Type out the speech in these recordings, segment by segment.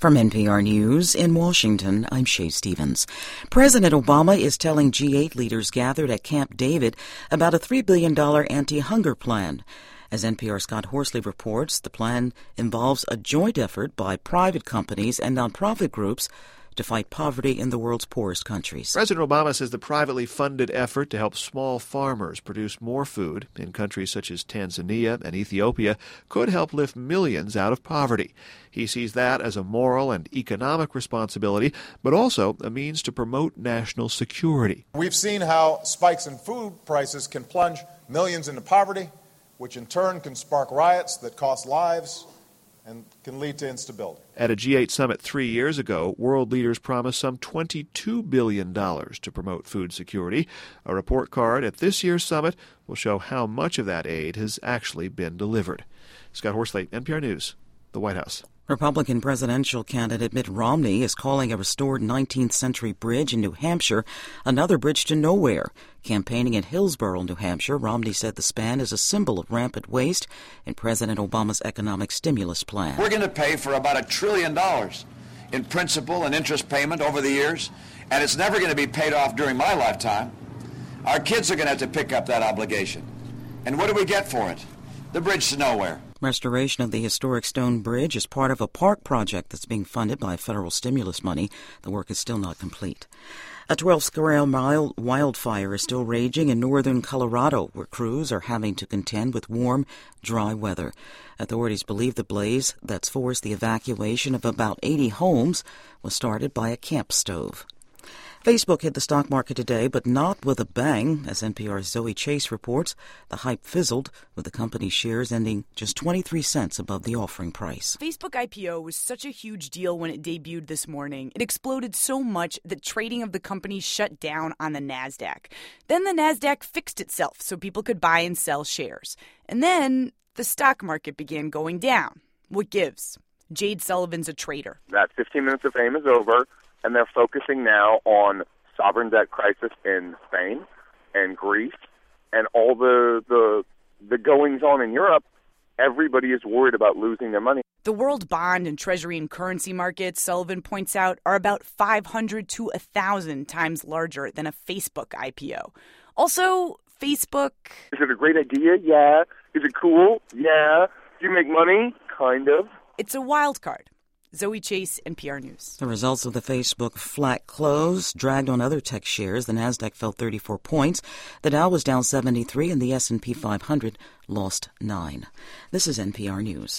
From NPR News in Washington, I'm Shay Stevens. President Obama is telling G8 leaders gathered at Camp David about a $3 billion anti-hunger plan. As NPR's Scott Horsley reports, the plan involves a joint effort by private companies and nonprofit groups to fight poverty in the world's poorest countries. President Obama says the privately funded effort to help small farmers produce more food in countries such as Tanzania and Ethiopia could help lift millions out of poverty. He sees that as a moral and economic responsibility, but also a means to promote national security. We've seen how spikes in food prices can plunge millions into poverty, which in turn can spark riots that cost lives and can lead to instability. At a G8 summit 3 years ago, world leaders promised some $22 billion to promote food security. A report card at this year's summit will show how much of that aid has actually been delivered. Scott Horsley, NPR News, the White House. Republican presidential candidate Mitt Romney is calling a restored 19th century bridge in New Hampshire another bridge to nowhere. Campaigning in Hillsborough, New Hampshire, Romney said the span is a symbol of rampant waste in President Obama's economic stimulus plan. We're going to pay for about $1 trillion in principal and interest payment over the years, and it's never going to be paid off during my lifetime. Our kids are going to have to pick up that obligation. And what do we get for it? The bridge to nowhere. Restoration of the historic stone bridge is part of a park project that's being funded by federal stimulus money. The work is still not complete. A 12-square-mile wildfire is still raging in northern Colorado, where crews are having to contend with warm, dry weather. Authorities believe the blaze that's forced the evacuation of about 80 homes was started by a camp stove. Facebook hit the stock market today, but not with a bang. As NPR's Zoe Chase reports, the hype fizzled, with the company's shares ending just 23 cents above the offering price. Facebook IPO was such a huge deal when it debuted this morning. It exploded so much that trading of the company shut down on the NASDAQ. Then the NASDAQ fixed itself so people could buy and sell shares. And then the stock market began going down. What gives? Jade Sullivan's a trader. That 15 minutes of fame is over. And they're focusing now on sovereign debt crisis in Spain and Greece and all the goings-on in Europe. Everybody is worried about losing their money. The world bond and treasury and currency markets, Sullivan points out, are about 500 to 1,000 times larger than a Facebook IPO. Also, Facebook... Is it a great idea? Yeah. Is it cool? Yeah. Do you make money? Kind of. It's a wild card. Zoe Chase, NPR News. The results of the Facebook flat close dragged on other tech shares. The NASDAQ fell 34 points. The Dow was down 73, and the S&P 500 lost 9. This is NPR News.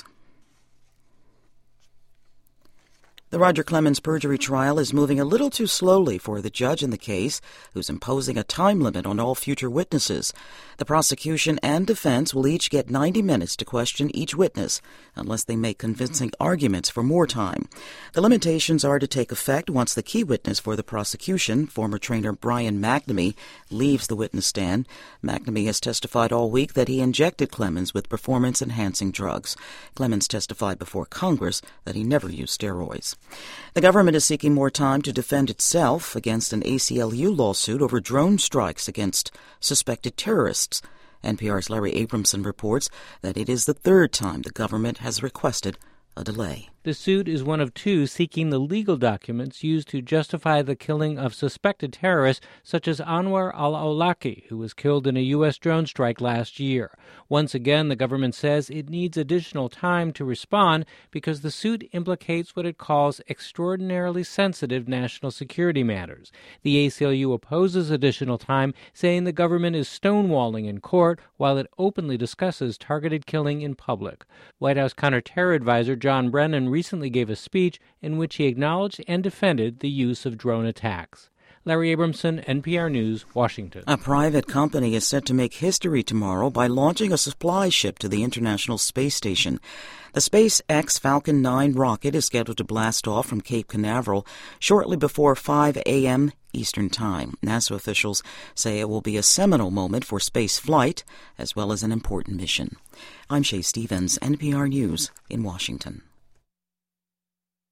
The Roger Clemens perjury trial is moving a little too slowly for the judge in the case, who's imposing a time limit on all future witnesses. The prosecution and defense will each get 90 minutes to question each witness, unless they make convincing arguments for more time. The limitations are to take effect once the key witness for the prosecution, former trainer Brian McNamee, leaves the witness stand. McNamee has testified all week that he injected Clemens with performance-enhancing drugs. Clemens testified before Congress that he never used steroids. The government is seeking more time to defend itself against an ACLU lawsuit over drone strikes against suspected terrorists. NPR's Larry Abramson reports that it is the third time the government has requested a delay. The suit is one of two seeking the legal documents used to justify the killing of suspected terrorists such as Anwar al-Awlaki, who was killed in a U.S. drone strike last year. Once again, the government says it needs additional time to respond because the suit implicates what it calls extraordinarily sensitive national security matters. The ACLU opposes additional time, saying the government is stonewalling in court while it openly discusses targeted killing in public. White House counterterror advisor John Brennan recently gave a speech in which he acknowledged and defended the use of drone attacks. Larry Abramson, NPR News, Washington. A private company is set to make history tomorrow by launching a supply ship to the International Space Station. The SpaceX Falcon 9 rocket is scheduled to blast off from Cape Canaveral shortly before 5 a.m. Eastern Time. NASA officials say it will be a seminal moment for space flight as well as an important mission. I'm Shay Stevens, NPR News in Washington.